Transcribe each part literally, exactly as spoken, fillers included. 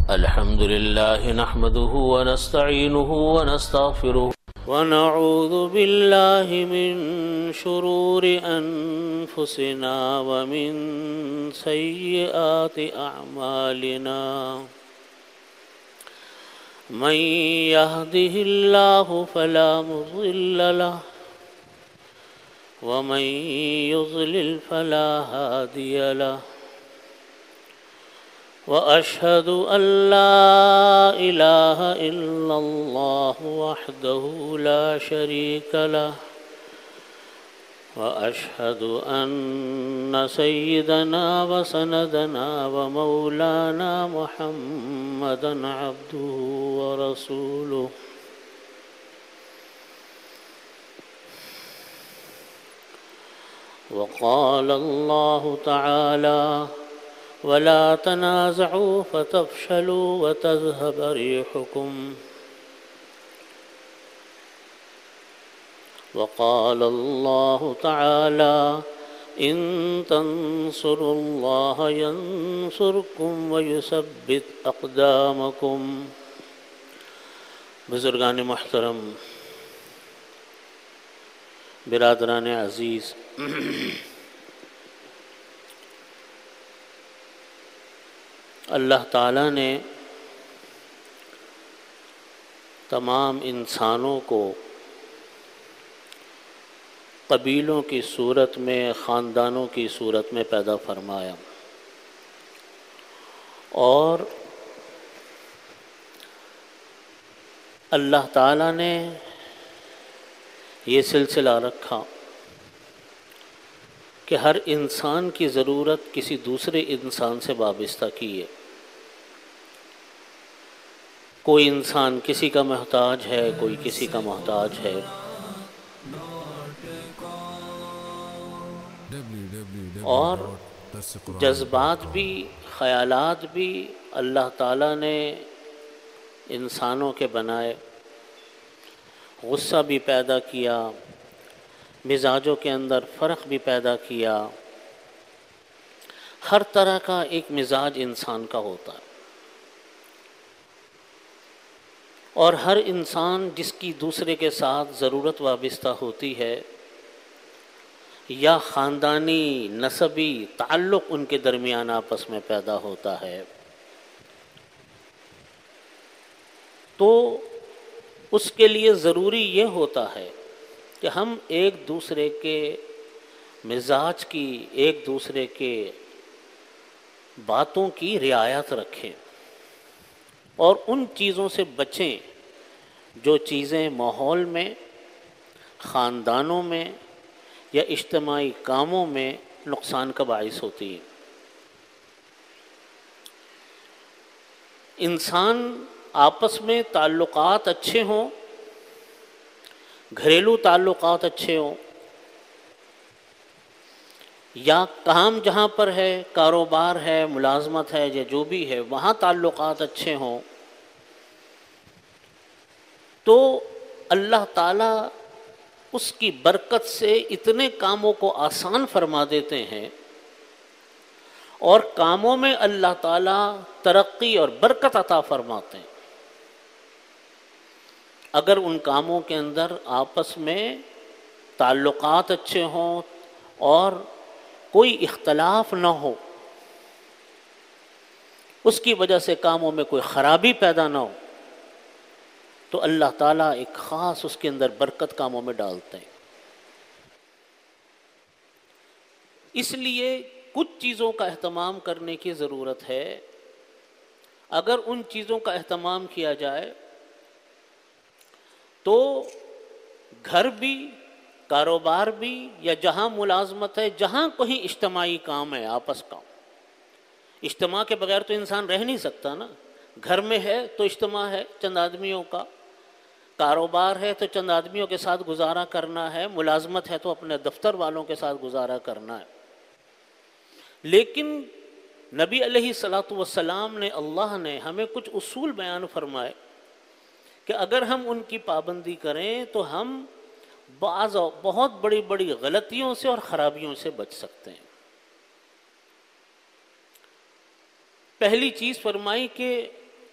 الحمد لله نحمده ونستعينه ونستغفره ونعوذ بالله من شرور أنفسنا ومن سيئات أعمالنا من يهده الله فلا مضل له ومن يضلل فلا هادي له وأشهد أن لا إله إلا الله وحده لا شريك له وأشهد أن سيدنا وسندنا ومولانا محمدا عبده ورسوله وقال الله تعالى ولا تنازعوا فتفشلوا وتذهب ريحكم وقال الله تعالى إن تنصروا الله ينصركم ويثبت أقدامكم. بزرگان محترم، برادران عزیز، اللہ تعالیٰ نے تمام انسانوں کو قبیلوں کی صورت میں، خاندانوں کی صورت میں پیدا فرمایا، اور اللہ تعالیٰ نے یہ سلسلہ رکھا کہ ہر انسان کی ضرورت کسی دوسرے انسان سے وابستہ کی ہے. کوئی انسان کسی کا محتاج ہے، کوئی کسی کا محتاج ہے. اور جذبات بھی، خیالات بھی اللہ تعالیٰ نے انسانوں کے بنائے. غصہ بھی پیدا کیا، مزاجوں کے اندر فرق بھی پیدا کیا. ہر طرح کا ایک مزاج انسان کا ہوتا ہے، اور ہر انسان جس کی دوسرے کے ساتھ ضرورت وابستہ ہوتی ہے یا خاندانی نسبی تعلق ان کے درمیان آپس میں پیدا ہوتا ہے، تو اس کے لیے ضروری یہ ہوتا ہے کہ ہم ایک دوسرے کے مزاج کی، ایک دوسرے کے باتوں کی رعایت رکھیں اور ان چیزوں سے بچیں جو چیزیں ماحول میں، خاندانوں میں یا اجتماعی کاموں میں نقصان کا باعث ہوتی ہیں. انسان آپس میں تعلقات اچھے ہوں، گھریلو تعلقات اچھے ہوں، یا کام جہاں پر ہے، کاروبار ہے، ملازمت ہے، یا جو بھی ہے، وہاں تعلقات اچھے ہوں، تو اللہ تعالیٰ اس کی برکت سے اتنے کاموں کو آسان فرما دیتے ہیں، اور کاموں میں اللہ تعالیٰ ترقی اور برکت عطا فرماتے ہیں اگر ان کاموں کے اندر آپس میں تعلقات اچھے ہوں اور کوئی اختلاف نہ ہو، اس کی وجہ سے کاموں میں کوئی خرابی پیدا نہ ہو، تو اللہ تعالیٰ ایک خاص اس کے اندر برکت کاموں میں ڈالتے ہیں. اس لیے کچھ چیزوں کا اہتمام کرنے کی ضرورت ہے. اگر ان چیزوں کا اہتمام کیا جائے تو گھر بھی، کاروبار بھی، یا جہاں ملازمت ہے، جہاں کہیں اجتماعی کام ہے، آپس کا، اجتماع کے بغیر تو انسان رہ نہیں سکتا نا. گھر میں ہے تو اجتماع ہے چند آدمیوں کا، کاروبار ہے تو چند آدمیوں کے ساتھ گزارا کرنا ہے، ملازمت ہے تو اپنے دفتر والوں کے ساتھ گزارا کرنا ہے. لیکن نبی علیہ الصلاۃ والسلام نے، اللہ نے ہمیں کچھ اصول بیان فرمائے کہ اگر ہم ان کی پابندی کریں تو ہم بعض بہت بڑی بڑی غلطیوں سے اور خرابیوں سے بچ سکتے ہیں. پہلی چیز فرمائی کہ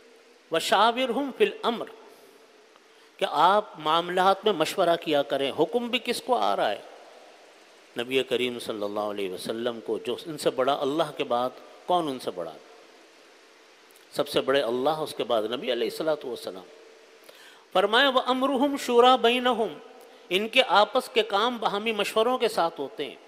وشاورہم فی الامر، کہ آپ معاملات میں مشورہ کیا کریں۔ حکم بھی کس کو آ رہا ہے؟ نبی کریم صلی اللہ علیہ وسلم کو، جو ان سے بڑا اللہ کے بعد کون ان سے بڑا؟ سب سے بڑے اللہ، اس کے بعد نبی علیہ الصلوۃ والسلام۔ فرمایا وَأَمْرُهُمْ شُورَىٰ بَيْنَهُمْ، ان کے آپس کے کام باہمی مشوروں کے ساتھ ہوتے ہیں۔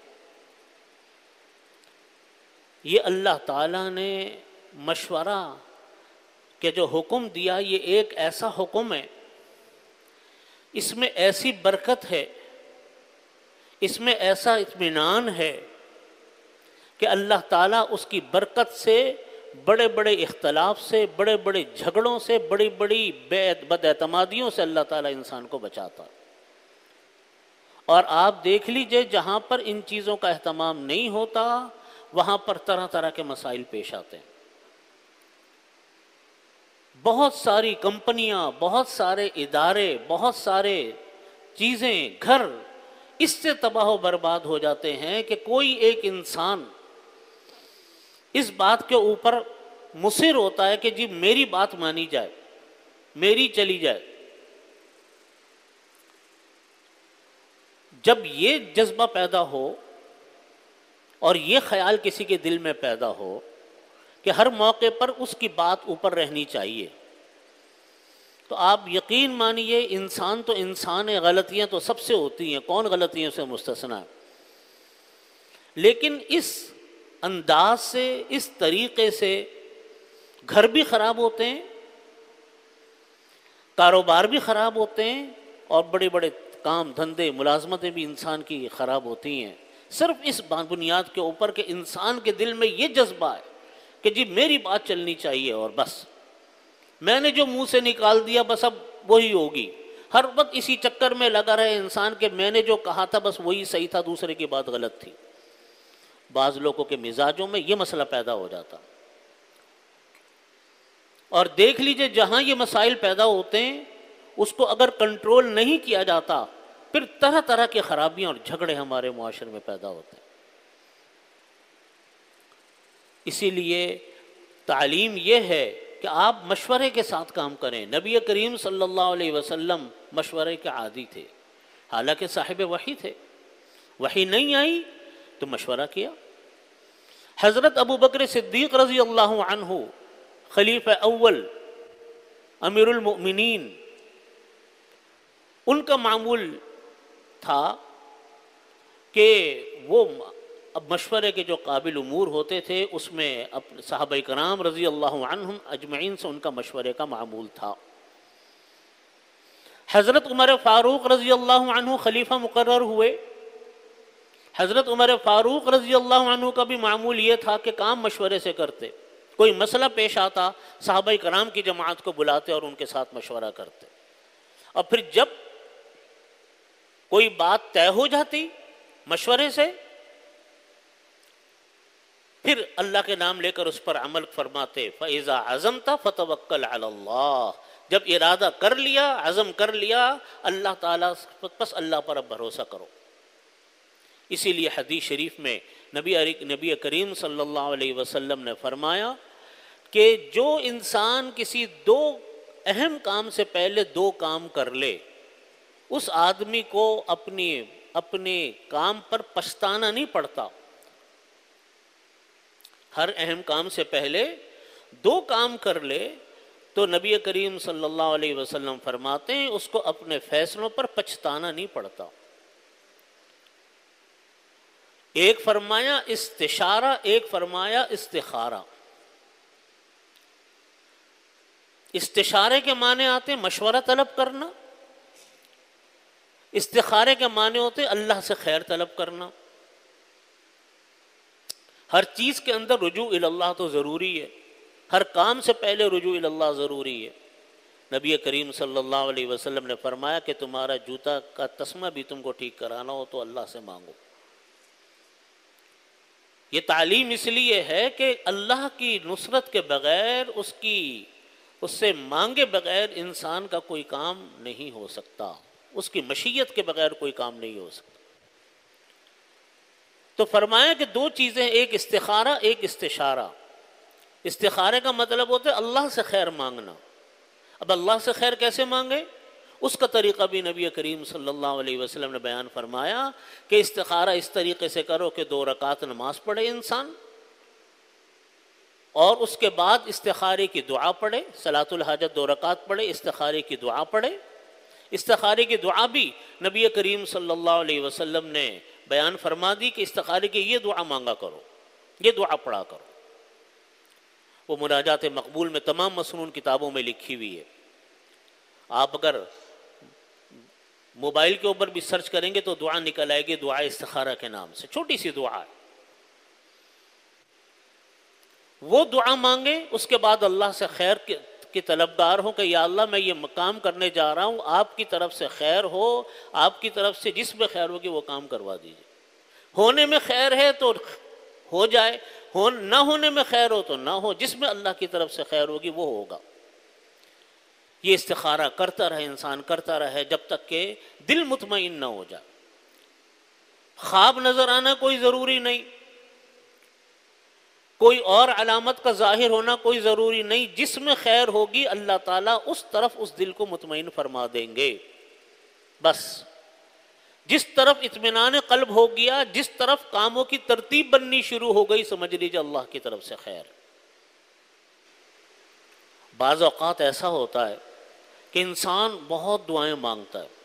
یہ اللہ تعالیٰ نے مشورہ کہ جو حکم دیا، یہ ایک ایسا حکم ہے، اس میں ایسی برکت ہے، اس میں ایسا اطمینان ہے کہ اللہ تعالیٰ اس کی برکت سے بڑے بڑے اختلاف سے، بڑے بڑے جھگڑوں سے، بڑی بڑی بد اعتمادیوں سے اللہ تعالیٰ انسان کو بچاتا۔ اور آپ دیکھ لیجئے جہاں پر ان چیزوں کا اہتمام نہیں ہوتا، وہاں پر طرح طرح کے مسائل پیش آتے ہیں۔ بہت ساری کمپنیاں، بہت سارے ادارے، بہت سارے چیزیں، گھر اس سے تباہ و برباد ہو جاتے ہیں کہ کوئی ایک انسان اس بات کے اوپر مصر ہوتا ہے کہ جی میری بات مانی جائے، میری چلی جائے۔ جب یہ جذبہ پیدا ہو اور یہ خیال کسی کے دل میں پیدا ہو کہ ہر موقع پر اس کی بات اوپر رہنی چاہیے، تو آپ یقین مانیے انسان تو انسان ہے، غلطیاں تو سب سے ہوتی ہیں، کون غلطیوں سے مستثنیٰ ہے؟ لیکن اس انداز سے، اس طریقے سے گھر بھی خراب ہوتے ہیں، کاروبار بھی خراب ہوتے ہیں، اور بڑے بڑے کام دھندے، ملازمتیں بھی انسان کی خراب ہوتی ہیں، صرف اس بنیاد کے اوپر کہ انسان کے دل میں یہ جذبہ ہے کہ جی میری بات چلنی چاہیے، اور بس میں نے جو منہ سے نکال دیا بس اب وہی ہوگی۔ ہر وقت اسی چکر میں لگا رہے انسان کہ میں نے جو کہا تھا بس وہی صحیح تھا، دوسرے کی بات غلط تھی۔ بعض لوگوں کے مزاجوں میں یہ مسئلہ پیدا ہو جاتا، اور دیکھ لیجئے جہاں یہ مسائل پیدا ہوتے ہیں اس کو اگر کنٹرول نہیں کیا جاتا، پھر طرح طرح کی خرابیاں اور جھگڑے ہمارے معاشرے میں پیدا ہوتے ہیں۔ اسی لیے تعلیم یہ ہے کہ آپ مشورے کے ساتھ کام کریں۔ نبی کریم صلی اللہ علیہ وسلم مشورے کے عادی تھے، حالانکہ صاحب وحی تھے، وحی نہیں آئی تو مشورہ کیا۔ حضرت ابو بکر صدیق رضی اللہ عنہ، خلیفہ اول، امیر المؤمنین، ان کا معمول تھا کہ وہ اب مشورے کے جو قابل امور ہوتے تھے اس میں صحابہ کرام رضی اللہ عنہم اجمعین سے ان کا مشورے کا معمول تھا۔ حضرت عمر فاروق رضی اللہ عنہ خلیفہ مقرر ہوئے۔ حضرت عمر فاروق رضی اللہ عنہ کا بھی معمول یہ تھا کہ کام مشورے سے کرتے، کوئی مسئلہ پیش آتا صحابہ کرام کی جماعت کو بلاتے اور ان کے ساتھ مشورہ کرتے، اور پھر جب کوئی بات طے ہو جاتی مشورے سے، پھر اللہ کے نام لے کر اس پر عمل فرماتے۔ فَإِذَا عَزَمْتَ فَتَوَكَّلْ عَلَى اللَّهِ، جب ارادہ کر لیا، عزم کر لیا، اللہ تعالیٰ پس اللہ پر اب بھروسہ کرو۔ اسی لیے حدیث شریف میں نبی نبی کریم صلی اللہ علیہ وسلم نے فرمایا کہ جو انسان کسی دو اہم کام سے پہلے دو کام کر لے، اس آدمی کو اپنی اپنے کام پر پچھتانا نہیں پڑتا۔ ہر اہم کام سے پہلے دو کام کر لے تو نبی کریم صلی اللہ علیہ وسلم فرماتے ہیں اس کو اپنے فیصلوں پر پچھتانا نہیں پڑتا۔ ایک فرمایا استشارہ، ایک فرمایا استخارہ۔ استشارے کے معنی آتے ہیں مشورہ طلب کرنا، استخارے کے معنی ہوتے ہیں اللہ سے خیر طلب کرنا۔ ہر چیز کے اندر رجوع اللہ تو ضروری ہے، ہر کام سے پہلے رجوع اللہ ضروری ہے۔ نبی کریم صلی اللہ علیہ وسلم نے فرمایا کہ تمہارا جوتا کا تسمہ بھی تم کو ٹھیک کرانا ہو تو اللہ سے مانگو۔ یہ تعلیم اس لیے ہے کہ اللہ کی نصرت کے بغیر، اس کی اس سے مانگے بغیر انسان کا کوئی کام نہیں ہو سکتا، اس کی مشیت کے بغیر کوئی کام نہیں ہو سکتا۔ تو فرمایا کہ دو چیزیں، ایک استخارہ، ایک استشارہ۔ استخارے کا مطلب ہوتا ہے اللہ سے خیر مانگنا، اب اللہ سے خیر کیسے مانگے؟ اس کا طریقہ بھی نبی کریم صلی اللہ علیہ وسلم نے بیان فرمایا کہ استخارہ اس طریقے سے کرو کہ دو رکعت نماز پڑھے انسان، اور اس کے بعد استخارے کی دعا پڑھے، صلاۃ الحاجت دو رکعت پڑھے، استخارے کی دعا پڑھے۔ استخارے کی دعا بھی نبی کریم صلی اللہ علیہ وسلم نے بیان فرما دی کہ استخارے کی یہ دعا مانگا کرو، یہ دعا پڑھا کرو۔ وہ مناجات مقبول میں تمام مسنون کتابوں میں لکھی ہوئی ہے، آپ اگر موبائل کے اوپر بھی سرچ کریں گے تو دعا نکل آئے گی، دعا استخارہ کے نام سے، چھوٹی سی دعا ہے۔ وہ دعا مانگے، اس کے بعد اللہ سے خیر کی طلبگار ہوں کہ یا اللہ میں یہ مقام کرنے جا رہا ہوں، آپ کی طرف سے خیر ہو، آپ کی طرف سے جس میں خیر ہوگی وہ کام کروا دیجیے۔ ہونے میں خیر ہے تو ہو جائے، نہ ہونے میں خیر ہو تو نہ ہو، جس میں اللہ کی طرف سے خیر ہوگی وہ ہوگا۔ یہ استخارہ کرتا رہے انسان، کرتا رہے جب تک کہ دل مطمئن نہ ہو جائے۔ خواب نظر آنا کوئی ضروری نہیں، کوئی اور علامت کا ظاہر ہونا کوئی ضروری نہیں، جس میں خیر ہوگی اللہ تعالیٰ اس طرف اس دل کو مطمئن فرما دیں گے۔ بس جس طرف اطمینان قلب ہو گیا، جس طرف کاموں کی ترتیب بننی شروع ہو گئی، سمجھ لیجیے اللہ کی طرف سے خیر۔ بعض اوقات ایسا ہوتا ہے کہ انسان بہت دعائیں مانگتا ہے،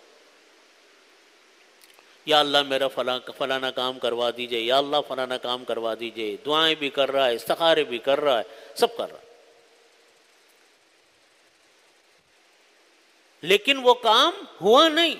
یا اللہ میرا فلاں فلانا کام کروا دیجئے، یا اللہ فلانا کام کروا دیجئے، دعائیں بھی کر رہا ہے، استخارے بھی کر رہا ہے، سب کر رہا ہے، لیکن وہ کام ہوا نہیں۔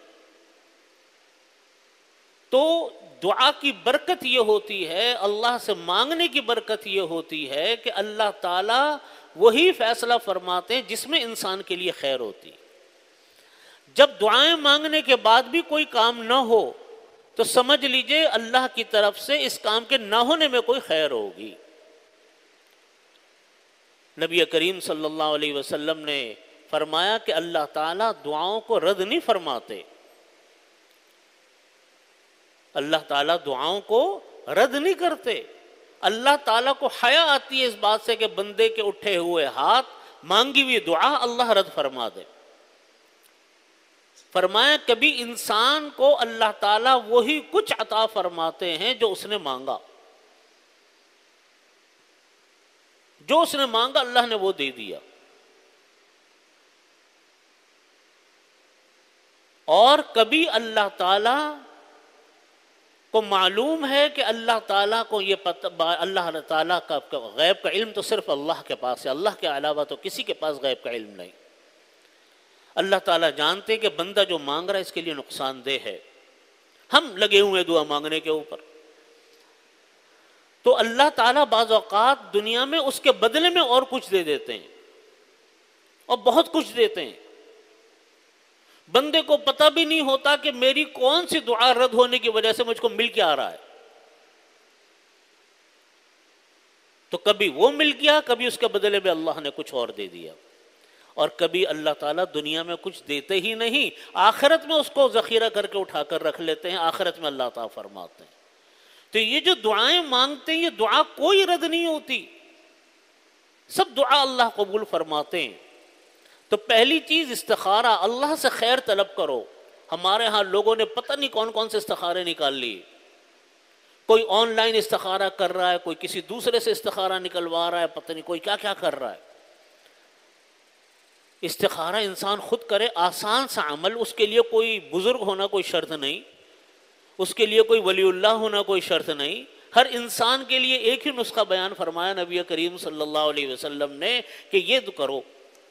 تو دعا کی برکت یہ ہوتی ہے، اللہ سے مانگنے کی برکت یہ ہوتی ہے کہ اللہ تعالیٰ وہی فیصلہ فرماتے ہیں جس میں انسان کے لیے خیر ہوتی ہے۔ جب دعائیں مانگنے کے بعد بھی کوئی کام نہ ہو تو سمجھ لیجئے اللہ کی طرف سے اس کام کے نہ ہونے میں کوئی خیر ہوگی۔ نبی کریم صلی اللہ علیہ وسلم نے فرمایا کہ اللہ تعالیٰ دعاؤں کو رد نہیں فرماتے، اللہ تعالیٰ دعاؤں کو رد نہیں کرتے۔ اللہ تعالیٰ کو حیا آتی ہے اس بات سے کہ بندے کے اٹھے ہوئے ہاتھ، مانگی ہوئی دعا اللہ رد فرما دے۔ فرمایا کبھی انسان کو اللہ تعالیٰ وہی کچھ عطا فرماتے ہیں جو اس نے مانگا، جو اس نے مانگا اللہ نے وہ دے دیا، اور کبھی اللہ تعالیٰ کو معلوم ہے کہ اللہ تعالیٰ کو یہ پتہ، اللہ تعالیٰ کا غیب کا علم تو صرف اللہ کے پاس ہے، اللہ کے علاوہ تو کسی کے پاس غیب کا علم نہیں۔ اللہ تعالیٰ جانتے کہ بندہ جو مانگ رہا ہے اس کے لیے نقصان دہ ہے، ہم لگے ہوئے دعا مانگنے کے اوپر، تو اللہ تعالیٰ بعض اوقات دنیا میں اس کے بدلے میں اور کچھ دے دیتے ہیں، اور بہت کچھ دیتے ہیں۔ بندے کو پتہ بھی نہیں ہوتا کہ میری کون سی دعا رد ہونے کی وجہ سے مجھ کو مل کے آ رہا ہے، تو کبھی وہ مل گیا، کبھی اس کے بدلے میں اللہ نے کچھ اور دے دیا، اور کبھی اللہ تعالیٰ دنیا میں کچھ دیتے ہی نہیں، آخرت میں اس کو ذخیرہ کر کے اٹھا کر رکھ لیتے ہیں، آخرت میں اللہ تعالیٰ فرماتے ہیں۔ تو یہ جو دعائیں مانگتے ہیں یہ دعا کوئی رد نہیں ہوتی، سب دعا اللہ قبول فرماتے ہیں۔ تو پہلی چیز استخارہ، اللہ سے خیر طلب کرو۔ ہمارے ہاں لوگوں نے پتہ نہیں کون کون سے استخارے نکال لی، کوئی آن لائن استخارہ کر رہا ہے، کوئی کسی دوسرے سے استخارہ نکلوا رہا ہے، پتہ نہیں کوئی کیا کیا کر رہا ہے۔ استخارہ انسان خود کرے، آسان سا عمل، اس کے لیے کوئی بزرگ ہونا کوئی شرط نہیں، اس کے لیے کوئی ولی اللہ ہونا کوئی شرط نہیں، ہر انسان کے لیے ایک ہی نسخہ بیان فرمایا نبی کریم صلی اللہ علیہ وسلم نے کہ یہ کرو۔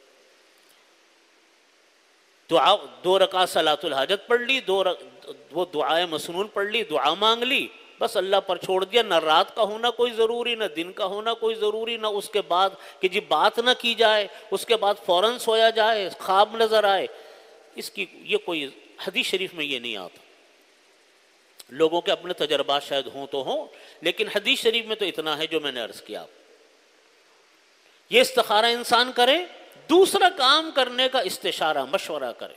دعا دو رکعت صلاۃ الحاجت پڑھ لی، دو رک... وہ دعائیں مسنون پڑھ لی، دعا مانگ لی، بس اللہ پر چھوڑ دیا۔ نہ رات کا ہونا کوئی ضروری، نہ دن کا ہونا کوئی ضروری، نہ اس کے بعد کہ جی بات نہ کی جائے، اس کے بعد فوراً سویا جائے، خواب نظر آئے، اس کی یہ کوئی حدیث شریف میں یہ نہیں آتا۔ لوگوں کے اپنے تجربات شاید ہوں تو ہوں، لیکن حدیث شریف میں تو اتنا ہے جو میں نے عرض کیا۔ یہ استخارہ انسان کرے، دوسرا کام کرنے کا استشارہ، مشورہ کرے۔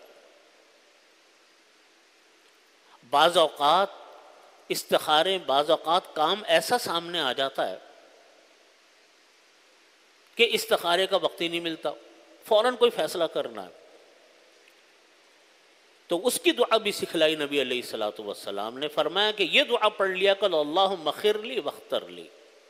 بعض اوقات استخارے، بعض اوقات کام ایسا سامنے آ جاتا ہے کہ استخارے کا وقت ہی نہیں ملتا، فوراً کوئی فیصلہ کرنا ہے تو اس کی دعا بھی سکھلائی نبی علیہ الصلوۃ والسلام نے. فرمایا کہ یہ دعا پڑھ لیا کرو، اللہم اخر لی واختر لی.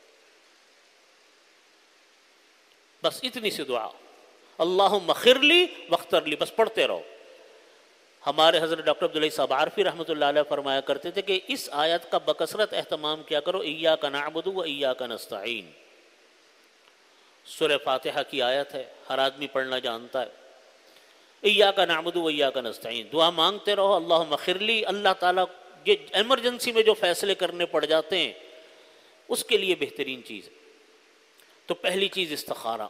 بس اتنی سی دعا، اللہم اخر لی واختر لی، بس پڑھتے رہو. ہمارے حضرت ڈاکٹر عبداللہ صاحب عارفی رحمۃ اللہ علیہ فرمایا کرتے تھے کہ اس آیت کا بکثرت اہتمام کیا کرو، ایاک نعبد و ایاک نستعین. سورہ فاتحہ کی آیت ہے، ہر آدمی پڑھنا جانتا ہے. ایاک نعبد و ایاک نستعین، دعا مانگتے رہو. اللہم اخر لی، اللہ تعالیٰ یہ ایمرجنسی میں جو فیصلے کرنے پڑ جاتے ہیں اس کے لیے بہترین چیز ہے. تو پہلی چیز استخارہ.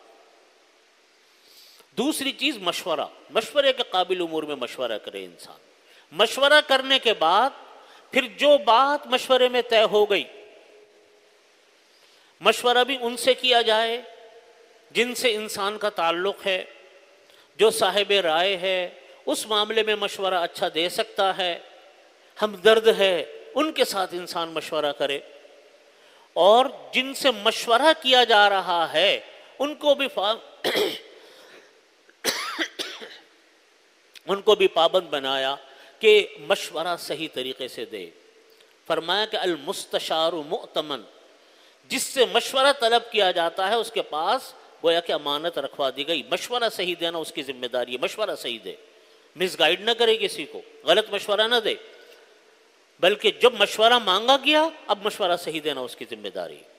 دوسری چیز مشورہ، مشورے کے قابل امور میں مشورہ کرے انسان. مشورہ کرنے کے بعد پھر جو بات مشورے میں طے ہو گئی، مشورہ بھی ان سے کیا جائے جن سے انسان کا تعلق ہے، جو صاحب رائے ہے، اس معاملے میں مشورہ اچھا دے سکتا ہے، ہمدرد ہے، ان کے ساتھ انسان مشورہ کرے. اور جن سے مشورہ کیا جا رہا ہے ان کو بھی فا... ان کو بھی پابند بنایا کہ مشورہ صحیح طریقے سے دے. فرمایا کہ المستشار مؤتمن، جس سے مشورہ طلب کیا جاتا ہے اس کے پاس گویا کہ امانت رکھوا دی گئی. مشورہ صحیح دینا اس کی ذمہ داری ہے، مشورہ صحیح دے، مس گائیڈ نہ کرے کسی کو، غلط مشورہ نہ دے، بلکہ جب مشورہ مانگا گیا اب مشورہ صحیح دینا اس کی ذمہ داری ہے.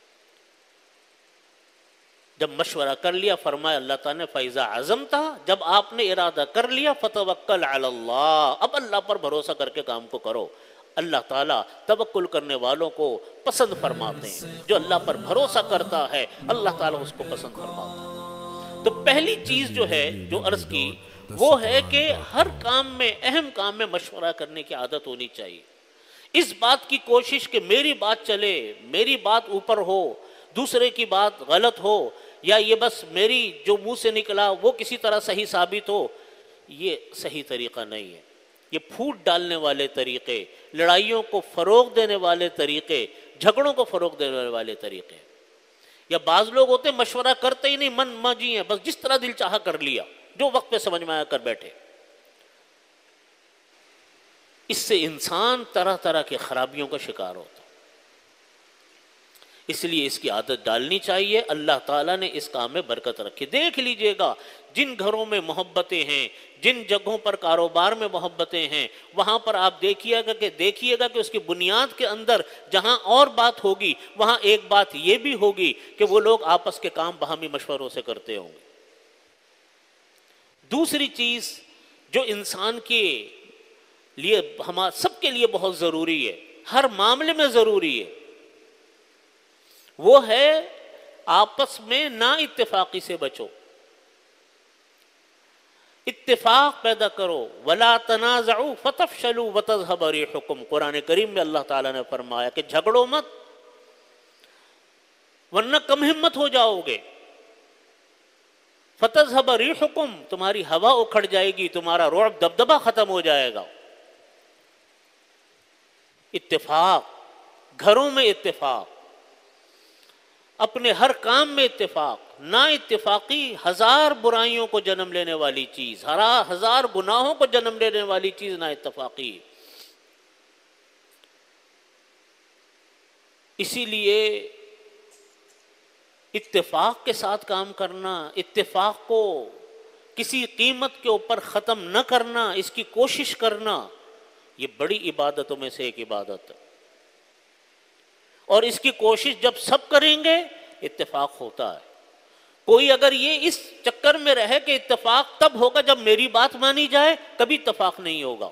جب مشورہ کر لیا فرمایا اللہ تعالیٰ نے فَإِذَا عَزَمْتَ، جب آپ نے ارادہ کر لیا فَتَوَكَّلْ عَلَى اللَّهِ، اب اللہ پر بھروسہ کر کے کام کو کرو. اللہ تعالیٰ توکل کرنے والوں کو پسند فرماتے ہیں. جو اللہ پر بھروسہ کرتا ہے اللہ تعالیٰ اس کو پسند فرماتا ہے. تو پہلی چیز جو ہے جو عرض کی وہ ہے کہ ہر کام میں، اہم کام میں مشورہ کرنے کی عادت ہونی چاہیے. اس بات کی کوشش کہ میری بات چلے، میری بات اوپر ہو، دوسرے کی بات غلط ہو، یا یہ بس میری جو منہ سے نکلا وہ کسی طرح صحیح ثابت ہو، یہ صحیح طریقہ نہیں ہے. یہ پھوٹ ڈالنے والے طریقے، لڑائیوں کو فروغ دینے والے طریقے، جھگڑوں کو فروغ دینے والے طریقے. یا بعض لوگ ہوتے مشورہ کرتے ہی نہیں، من ماجی ہیں، بس جس طرح دل چاہا کر لیا، جو وقت پہ سمجھ میں آیا کر بیٹھے. اس سے انسان طرح طرح کے خرابیوں کا شکار ہوتا. اس لیے اس کی عادت ڈالنی چاہیے. اللہ تعالیٰ نے اس کام میں برکت رکھی. دیکھ لیجئے گا جن گھروں میں محبتیں ہیں، جن جگہوں پر کاروبار میں محبتیں ہیں، وہاں پر آپ دیکھیے گا کہ دیکھیے گا کہ اس کی بنیاد کے اندر جہاں اور بات ہوگی وہاں ایک بات یہ بھی ہوگی کہ وہ لوگ آپس کے کام باہمی مشوروں سے کرتے ہوں گے. دوسری چیز جو انسان کے لیے، ہمارا سب کے لیے بہت ضروری ہے، ہر معاملے میں ضروری ہے، وہ ہے آپس میں نا اتفاقی سے بچو. اتفاق پیدا کرو. وَلَا تَنَازَعُوا فَتَفْشَلُوا وَتَذْهَبَ رِيحُكُمْ. قرآن کریم میں اللہ تعالیٰ نے فرمایا کہ جھگڑو مت ورنہ کم ہمت ہو جاؤ گے. فَتَذْهَبَ رِيحُكُمْ، تمہاری ہوا اکھڑ جائے گی، تمہارا رعب دبدبہ ختم ہو جائے گا. اتفاق، گھروں میں اتفاق، اپنے ہر کام میں اتفاق. نا اتفاقی ہزار برائیوں کو جنم لینے والی چیز، ہزار گناہوں کو جنم لینے والی چیز نا اتفاقی. اسی لیے اتفاق کے ساتھ کام کرنا، اتفاق کو کسی قیمت کے اوپر ختم نہ کرنا، اس کی کوشش کرنا، یہ بڑی عبادتوں میں سے ایک عبادت ہے. اور اس کی کوشش جب سب کریں گے اتفاق ہوتا ہے. کوئی اگر یہ اس چکر میں رہے کہ اتفاق تب ہوگا جب میری بات مانی جائے، کبھی اتفاق نہیں ہوگا.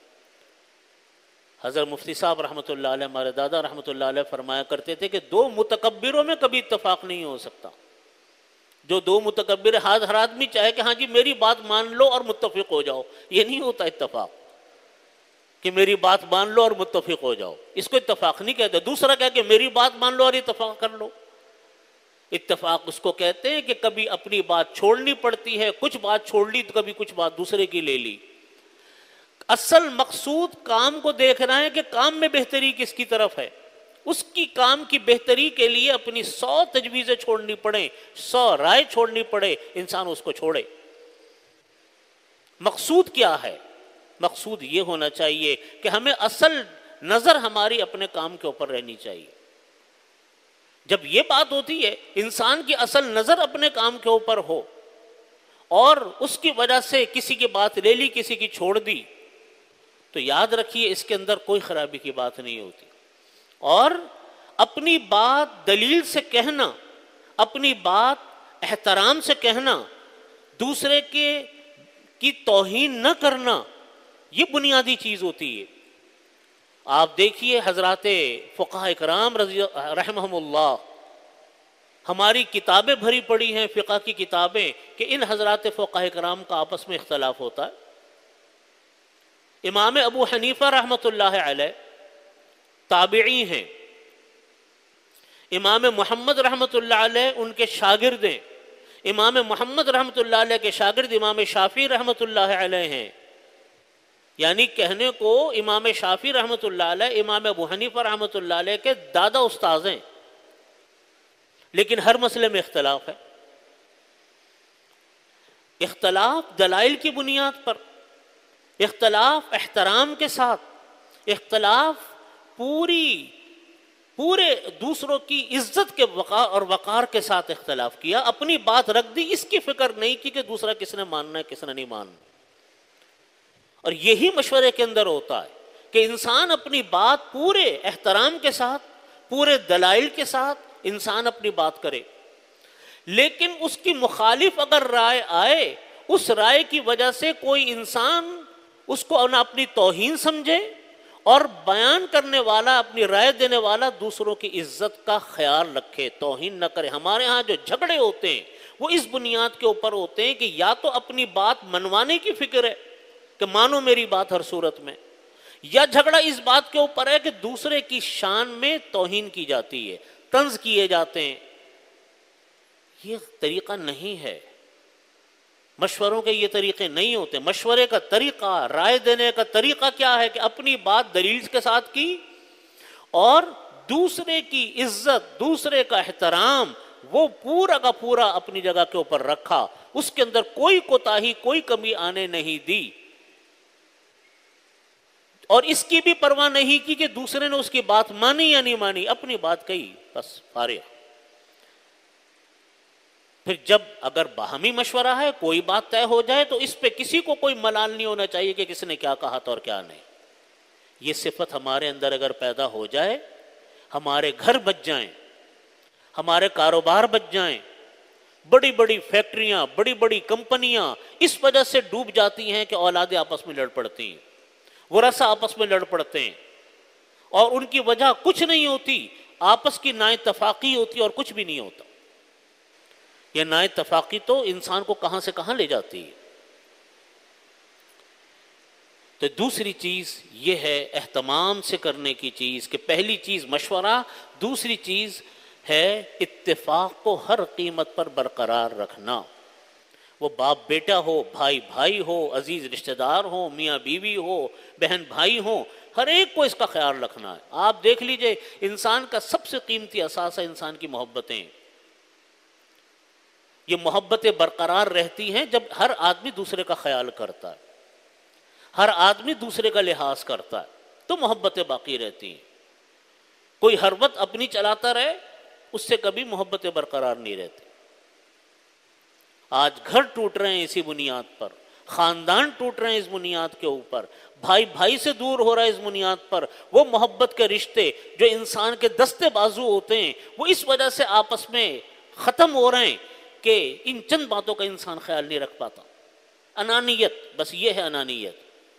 حضرت مفتی صاحب رحمۃ اللہ علیہ، ہمارے دادا رحمۃ اللہ علیہ فرمایا کرتے تھے کہ دو متکبروں میں کبھی اتفاق نہیں ہو سکتا. جو دو متکبر، ہر آدمی چاہے کہ ہاں جی میری بات مان لو اور متفق ہو جاؤ، یہ نہیں ہوتا اتفاق کہ میری بات مان لو اور متفق ہو جاؤ. اس کو اتفاق نہیں کہتے. دوسرا کہہ کہ میری بات مان لو اور اتفاق کر لو. اتفاق اس کو کہتے ہیں کہ کبھی اپنی بات چھوڑنی پڑتی ہے، کچھ بات چھوڑ لی تو کبھی کچھ بات دوسرے کی لے لی. اصل مقصود کام کو دیکھنا ہے کہ کام میں بہتری کس کی طرف ہے. اس کی کام کی بہتری کے لیے اپنی سو تجویزیں چھوڑنی پڑیں، سو رائے چھوڑنی پڑے، انسان اس کو چھوڑے۔ مقصود کیا ہے؟ مقصود یہ ہونا چاہیے کہ ہمیں اصل نظر ہماری اپنے کام کے اوپر رہنی چاہیے۔ جب یہ بات ہوتی ہے انسان کی اصل نظر اپنے کام کے اوپر ہو اور اس کی وجہ سے کسی کی بات لے لی، کسی کی چھوڑ دی، تو یاد رکھیے اس کے اندر کوئی خرابی کی بات نہیں ہوتی۔ اور اپنی بات دلیل سے کہنا، اپنی بات احترام سے کہنا، دوسرے کے کی توہین نہ کرنا، یہ بنیادی چیز ہوتی ہے۔ آپ دیکھیے حضرات فقہاء اکرام رضی رحمہم اللہ، ہماری کتابیں بھری پڑی ہیں فقہ کی کتابیں کہ ان حضرات فقہاء اکرام کا آپس میں اختلاف ہوتا ہے۔ امام ابو حنیفہ رحمۃ اللہ علیہ تابعی ہیں، امام محمد رحمۃ اللہ علیہ ان کے شاگرد ہیں، امام محمد رحمۃ اللہ علیہ کے شاگرد امام شافعی رحمۃ اللہ علیہ ہیں، یعنی کہنے کو امام شافعی رحمۃ اللہ علیہ امام ابو حنیفہ رحمۃ اللہ علیہ کے دادا استاذ ہیں، لیکن ہر مسئلے میں اختلاف ہے۔ اختلاف دلائل کی بنیاد پر، اختلاف احترام کے ساتھ، اختلاف پوری پورے دوسروں کی عزت کے وقار اور وقار کے ساتھ اختلاف کیا، اپنی بات رکھ دی، اس کی فکر نہیں کی کہ دوسرا کس نے ماننا ہے کس نے نہیں ماننا۔ اور یہی مشورے کے اندر ہوتا ہے کہ انسان اپنی بات پورے احترام کے ساتھ، پورے دلائل کے ساتھ انسان اپنی بات کرے، لیکن اس کی مخالف اگر رائے آئے، اس رائے کی وجہ سے کوئی انسان اس کو نہ اپنی توہین سمجھے اور بیان کرنے والا، اپنی رائے دینے والا دوسروں کی عزت کا خیال رکھے، توہین نہ کرے۔ ہمارے ہاں جو جھگڑے ہوتے ہیں وہ اس بنیاد کے اوپر ہوتے ہیں کہ یا تو اپنی بات منوانے کی فکر ہے کہ مانو میری بات ہر صورت میں، یا جھگڑا اس بات کے اوپر ہے کہ دوسرے کی شان میں توہین کی جاتی ہے، طنز کیے جاتے ہیں۔ یہ طریقہ نہیں ہے، مشوروں کے یہ طریقے نہیں ہوتے۔ مشورے کا طریقہ، رائے دینے کا طریقہ کیا ہے کہ اپنی بات دلیل کے ساتھ کی اور دوسرے کی عزت، دوسرے کا احترام وہ پورا کا پورا اپنی جگہ کے اوپر رکھا، اس کے اندر کوئی کوتاہی، کوئی کمی آنے نہیں دی، اور اس کی بھی پرواہ نہیں کی کہ دوسرے نے اس کی بات مانی یا نہیں مانی، اپنی بات کہی، بس فارغ۔ پھر جب اگر باہمی مشورہ ہے، کوئی بات طے ہو جائے تو اس پہ کسی کو کوئی ملال نہیں ہونا چاہیے کہ کس نے کیا کہا تھا اور کیا نہیں۔ یہ صفت ہمارے اندر اگر پیدا ہو جائے، ہمارے گھر بچ جائیں، ہمارے کاروبار بچ جائیں، بڑی بڑی فیکٹریاں، بڑی بڑی کمپنیاں اس وجہ سے ڈوب جاتی ہیں کہ اولادیں آپس میں لڑ پڑتی ہیں، ورثہ آپس میں لڑ پڑتے ہیں، اور ان کی وجہ کچھ نہیں ہوتی، آپس کی نا اتفاقی ہوتی اور کچھ بھی نہیں ہوتا۔ یہ نا اتفاقی تو انسان کو کہاں سے کہاں لے جاتی ہے۔ تو دوسری چیز یہ ہے اہتمام سے کرنے کی چیز کہ پہلی چیز مشورہ، دوسری چیز ہے اتفاق کو ہر قیمت پر برقرار رکھنا۔ وہ باپ بیٹا ہو، بھائی بھائی ہو، عزیز رشتہ دار ہو، میاں بیوی ہو، بہن بھائی ہو، ہر ایک کو اس کا خیال رکھنا ہے۔ آپ دیکھ لیجئے انسان کا سب سے قیمتی اساس ہے انسان کی محبتیں۔ یہ محبتیں برقرار رہتی ہیں جب ہر آدمی دوسرے کا خیال کرتا ہے، ہر آدمی دوسرے کا لحاظ کرتا ہے، تو محبتیں باقی رہتی ہیں۔ کوئی ہر وقت اپنی چلاتا رہے، اس سے کبھی محبتیں برقرار نہیں رہتی۔ آج گھر ٹوٹ رہے ہیں اسی بنیاد پر، خاندان ٹوٹ رہے ہیں اس بنیاد کے اوپر، بھائی بھائی سے دور ہو رہا ہے اس بنیاد پر۔ وہ محبت کے رشتے جو انسان کے دستے بازو ہوتے ہیں وہ اس وجہ سے آپس میں ختم ہو رہے ہیں کہ ان چند باتوں کا انسان خیال نہیں رکھ پاتا۔ انانیت، بس یہ ہے انانیت۔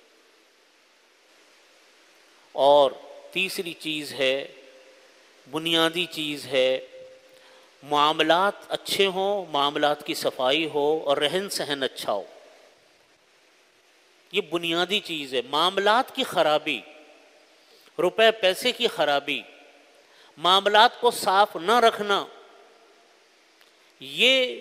اور تیسری چیز ہے، بنیادی چیز ہے، معاملات اچھے ہوں، معاملات کی صفائی ہو اور رہن سہن اچھا ہو۔ یہ بنیادی چیز ہے۔ معاملات کی خرابی، روپے پیسے کی خرابی، معاملات کو صاف نہ رکھنا، یہ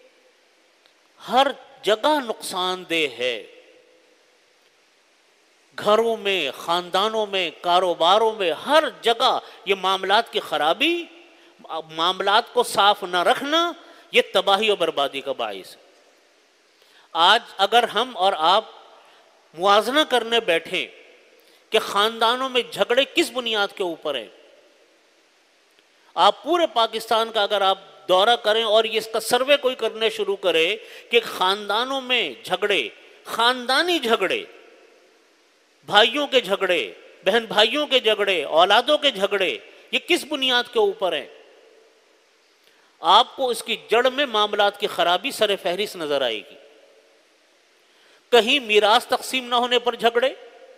ہر جگہ نقصان دہ ہے۔ گھروں میں، خاندانوں میں، کاروباروں میں، ہر جگہ یہ معاملات کی خرابی، معاملات کو صاف نہ رکھنا، یہ تباہی و بربادی کا باعث ہے۔ آج اگر ہم اور آپ موازنہ کرنے بیٹھیں کہ خاندانوں میں جھگڑے کس بنیاد کے اوپر ہیں، آپ پورے پاکستان کا اگر آپ دورہ کریں اور اس کا سروے کوئی کرنے شروع کرے کہ خاندانوں میں جھگڑے، خاندانی جھگڑے، بھائیوں کے جھگڑے، بہن بھائیوں کے جھگڑے، اولادوں کے جھگڑے، یہ کس بنیاد کے اوپر ہیں، آپ کو اس کی جڑ میں معاملات کی خرابی سر فہرست نظر آئے گی۔ کہیں میراث تقسیم نہ ہونے پر جھگڑے،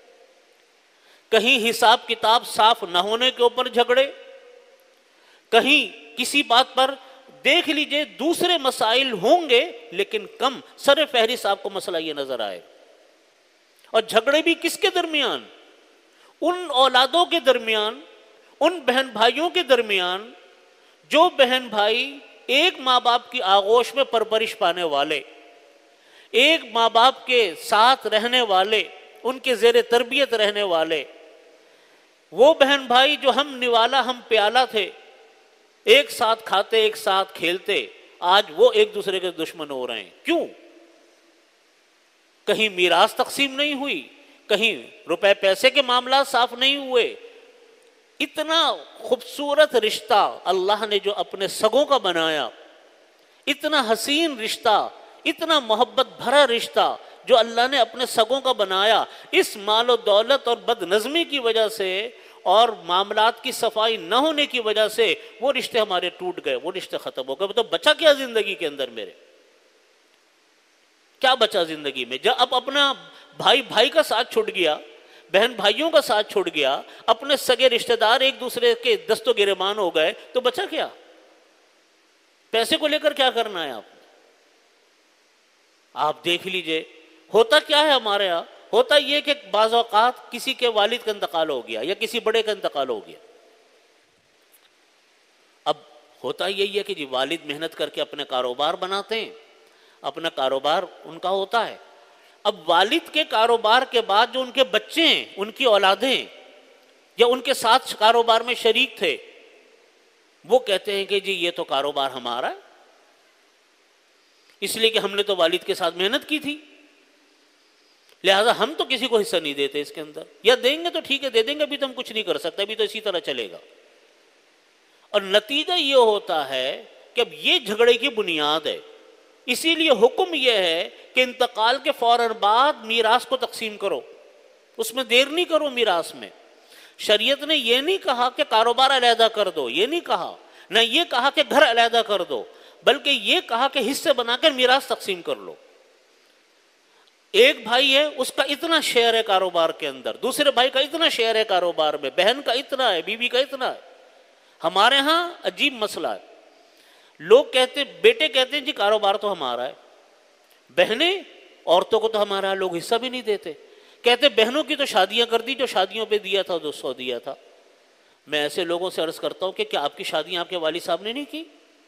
کہیں حساب کتاب صاف نہ ہونے کے اوپر جھگڑے، کہیں کسی بات پر دیکھ لیجئے دوسرے مسائل ہوں گے لیکن کم، سر فہرست آپ کو مسئلہ یہ نظر آئے۔ اور جھگڑے بھی کس کے درمیان؟ ان اولادوں کے درمیان، ان بہن بھائیوں کے درمیان جو بہن بھائی ایک ماں باپ کی آغوش میں پرورش پانے والے، ایک ماں باپ کے ساتھ رہنے والے، ان کے زیر تربیت رہنے والے، وہ بہن بھائی جو ہم نوالا ہم پیالہ تھے، ایک ساتھ کھاتے ایک ساتھ کھیلتے، آج وہ ایک دوسرے کے دشمن ہو رہے ہیں۔ کیوں؟ کہیں میراث تقسیم نہیں ہوئی، کہیں روپے پیسے کے معاملات صاف نہیں ہوئے۔ اتنا خوبصورت رشتہ اللہ نے جو اپنے سگوں کا بنایا، اتنا حسین رشتہ، اتنا محبت بھرا رشتہ جو اللہ نے اپنے سگوں کا بنایا، اس مال و دولت اور بد نظمی کی وجہ سے اور معاملات کی صفائی نہ ہونے کی وجہ سے وہ رشتے ہمارے ٹوٹ گئے، وہ رشتے ختم ہو گئے۔ تو بچا کیا زندگی کے اندر میرے؟ کیا بچا زندگی میں؟ جب اب اپنا بھائی بھائی کا ساتھ چھوڑ گیا، بہن بھائیوں کا ساتھ چھوڑ گیا، اپنے سگے رشتہ دار ایک دوسرے کے دست و گریبان ہو گئے، تو بچا کیا؟ پیسے کو لے کر کیا کرنا ہے آپ نے؟ آپ دیکھ لیجئے ہوتا کیا ہے ہمارے یہاں۔ ہوتا یہ کہ بعض اوقات کسی کے والد کا انتقال ہو گیا یا کسی بڑے کا انتقال ہو گیا، اب ہوتا یہی ہے کہ جی والد محنت کر کے اپنے کاروبار بناتے ہیں، اپنا کاروبار ان کا ہوتا ہے، اب والد کے کاروبار کے بعد جو ان کے بچے ہیں، ان کی اولادیں یا ان کے ساتھ کاروبار میں شریک تھے، وہ کہتے ہیں کہ جی یہ تو کاروبار ہمارا ہے، اس لیے کہ ہم نے تو والد کے ساتھ محنت کی تھی، لہذا ہم تو کسی کو حصہ نہیں دیتے اس کے اندر، یا دیں گے تو ٹھیک ہے دے دیں گے، ابھی تو ہم کچھ نہیں کر سکتے، ابھی تو اسی طرح چلے گا۔ اور نتیجہ یہ ہوتا ہے کہ اب یہ جھگڑے کی بنیاد ہے۔ اسی لیے حکم یہ ہے کہ انتقال کے فوراً بعد میراث کو تقسیم کرو، اس میں دیر نہیں کرو میراث میں۔ شریعت نے یہ نہیں کہا کہ کاروبار علیحدہ کر دو، یہ نہیں کہا، نہ یہ کہا کہ گھر علیحدہ کر دو، بلکہ یہ کہا کہ حصے بنا کر میراث تقسیم کر لو۔ ایک بھائی ہے، اس کا اتنا شیئر ہے کاروبار کے اندر، دوسرے بھائی کا اتنا شیئر ہے کاروبار میں، بہن کا اتنا ہے، بیوی کا اتنا ہے۔ ہمارے ہاں عجیب مسئلہ ہے، لوگ کہتے، بیٹے کہتے ہیں جی کاروبار تو ہمارا ہے، بہنیں، عورتوں کو تو ہمارا لوگ حصہ بھی نہیں دیتے، کہتے بہنوں کی تو شادیاں کر دی، جو شادیوں پہ دیا تھا دو سو دیا تھا۔ میں ایسے لوگوں سے عرض کرتا ہوں کہ کیا آپ کی شادیاں آپ کے والد صاحب نے نہیں کی؟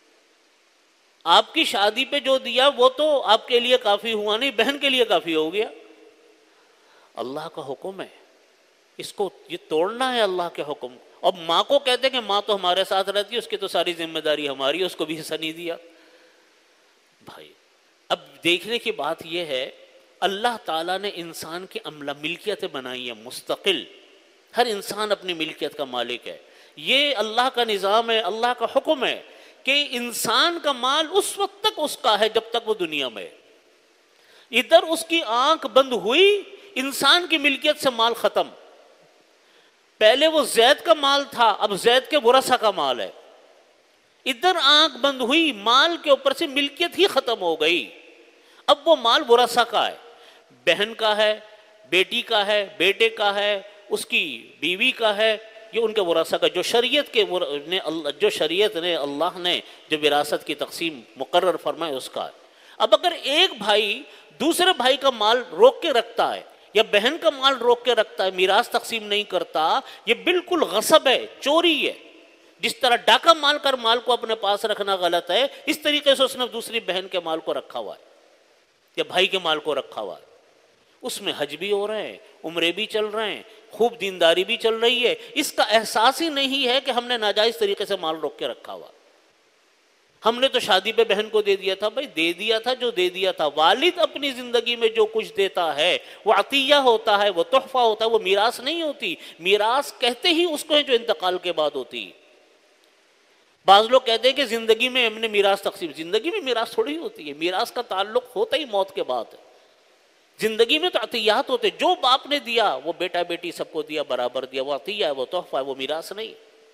آپ کی شادی پہ جو دیا وہ تو آپ کے لیے کافی ہوا نہیں، بہن کے لیے کافی ہو گیا۔ اللہ کا حکم ہے، اس کو یہ توڑنا ہے اللہ کے حکم۔ اب ماں کو کہتے ہیں کہ ماں تو ہمارے ساتھ رہتی ہے، اس کی تو ساری ذمہ داری ہماری ہے، اس کو بھی حصہ نہیں دیا۔ بھائی اب دیکھنے کی بات یہ ہے، اللہ تعالیٰ نے انسان کی عملہ ملکیتیں بنائی ہیں مستقل، ہر انسان اپنی ملکیت کا مالک ہے، یہ اللہ کا نظام ہے، اللہ کا حکم ہے کہ انسان کا مال اس وقت تک اس کا ہے جب تک وہ دنیا میں ہے۔ ادھر اس کی آنکھ بند ہوئی، انسان کی ملکیت سے مال ختم۔ پہلے وہ زید کا مال تھا، اب زید کے ورثہ کا مال ہے۔ ادھر آنکھ بند ہوئی، مال کے اوپر سے ملکیت ہی ختم ہو گئی، اب وہ مال ورثہ کا ہے، بہن کا ہے، بیٹی کا ہے، بیٹے کا ہے، اس کی بیوی کا ہے، یہ ان کے ورثہ کا، جو شریعت کے نے جو شریعت نے اللہ نے جو وراثت کی تقسیم مقرر فرمائے اس کا ہے۔ اب اگر ایک بھائی دوسرے بھائی کا مال روک کے رکھتا ہے یا بہن کا مال روک کے رکھتا ہے، میراث تقسیم نہیں کرتا، یہ بالکل غصب ہے، چوری ہے۔ جس طرح ڈاکہ مال کر مال کو اپنے پاس رکھنا غلط ہے، اس طریقے سے اس نے دوسری بہن کے مال کو رکھا ہوا ہے یا بھائی کے مال کو رکھا ہوا ہے۔ اس میں حج بھی ہو رہے ہیں، عمرے بھی چل رہے ہیں، خوب دینداری بھی چل رہی ہے، اس کا احساس ہی نہیں ہے کہ ہم نے ناجائز طریقے سے مال روک کے رکھا ہوا۔ ہم نے تو شادی پہ بہن کو دے دیا تھا، بھائی دے دیا تھا جو دے دیا تھا۔ والد اپنی زندگی میں جو کچھ دیتا ہے وہ عطیہ ہوتا ہے، وہ تحفہ ہوتا ہے، وہ میراث نہیں ہوتی۔ میراث کہتے ہی اس کو ہے جو انتقال کے بعد ہوتی۔ بعض لوگ کہتے ہیں کہ زندگی میں ہم نے میراث تقسیم، زندگی میں میراث تھوڑی ہوتی ہے، میراث کا تعلق ہوتا ہی موت کے بعد ہے۔ زندگی میں تو عطیات ہوتے، جو باپ نے دیا وہ بیٹا بیٹی سب کو دیا، برابر دیا، وہ عطیہ ہے، وہ تحفہ ہے، وہ میراث نہیں۔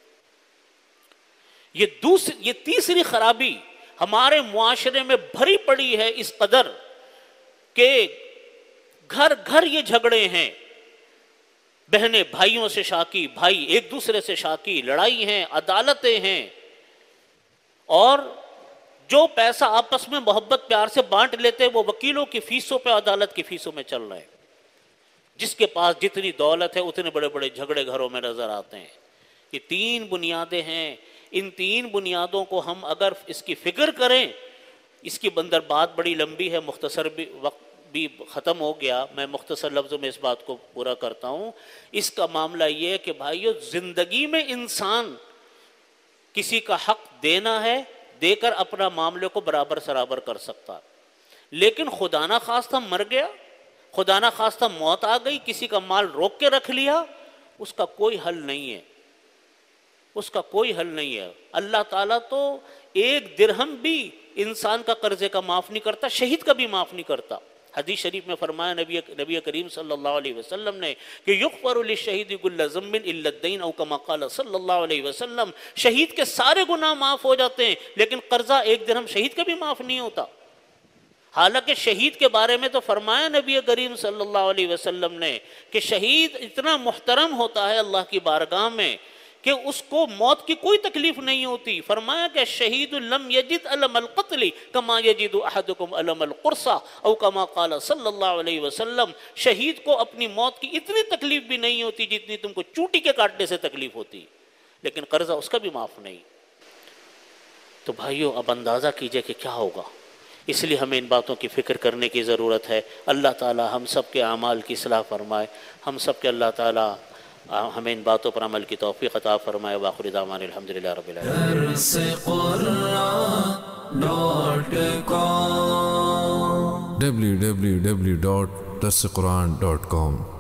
یہ دوسری یہ تیسری خرابی ہمارے معاشرے میں بھری پڑی ہے اس قدر کہ گھر گھر یہ جھگڑے ہیں، بہنیں بھائیوں سے شاکی، بھائی ایک دوسرے سے شاکی، لڑائی ہیں، عدالتیں ہیں، اور جو پیسہ آپس میں محبت پیار سے بانٹ لیتے وہ وکیلوں کی فیسوں پہ عدالت کی فیسوں میں چل رہے ہیں۔ جس کے پاس جتنی دولت ہے اتنے بڑے بڑے جھگڑے گھروں میں نظر آتے ہیں۔ یہ تین بنیادیں ہیں، ان تین بنیادوں کو ہم اگر اس کی فکر کریں، اس کی بندر بات بڑی لمبی ہے، مختصر بھی وقت بھی ختم ہو گیا، میں مختصر لفظوں میں اس بات کو پورا کرتا ہوں۔ اس کا معاملہ یہ ہے کہ بھائیو، زندگی میں انسان کسی کا حق دینا ہے، دے کر اپنا معاملے کو برابر سرابر کر سکتا، لیکن خدا نہ خواستہ مر گیا، خدا نہ خواستہ موت آ گئی، کسی کا مال روک کے رکھ لیا، اس کا کوئی حل نہیں ہے، اس کا کوئی حل نہیں ہے۔ اللہ تعالیٰ تو ایک درہم بھی انسان کا قرضے کا معاف نہیں کرتا، شہید کا بھی معاف نہیں کرتا۔ حدیث شریف میں فرمایا نبی نبی کریم صلی اللہ علیہ وسلم نے کہ یغفر للشہید کل ذنب الا الدین، او کما قال صلی اللہ علیہ وسلم، شہید کے سارے گناہ معاف ہو جاتے ہیں لیکن قرضہ ایک درہم شہید کا بھی معاف نہیں ہوتا۔ حالانکہ شہید کے بارے میں تو فرمایا نبی کریم صلی اللہ علیہ وسلم نے کہ شہید اتنا محترم ہوتا ہے اللہ کی بارگاہ میں کہ اس کو موت کی کوئی تکلیف نہیں ہوتی۔ فرمایا کہ شہید لم یجد علم القتل کما یجد احدکم علم القرصہ، او کما قال صلی اللہ علیہ وسلم، شہید کو اپنی موت کی اتنی تکلیف بھی نہیں ہوتی جتنی تم کو چوٹی کے کاٹنے سے تکلیف ہوتی، لیکن قرضہ اس کا بھی معاف نہیں۔ تو بھائیو، اب اندازہ کیجئے کہ کیا ہوگا۔ اس لیے ہمیں ان باتوں کی فکر کرنے کی ضرورت ہے۔ اللہ تعالی ہم سب کے اعمال کی اصلاح فرمائے، ہم سب کے اللہ تعالی ہمیں ان باتوں پر عمل کی توفیق عطا فرمائے۔ وآخر دعوانا الحمدللہ رب العالمین۔ درس قرآن dot com W W W dot درس قرآن ڈاٹ کام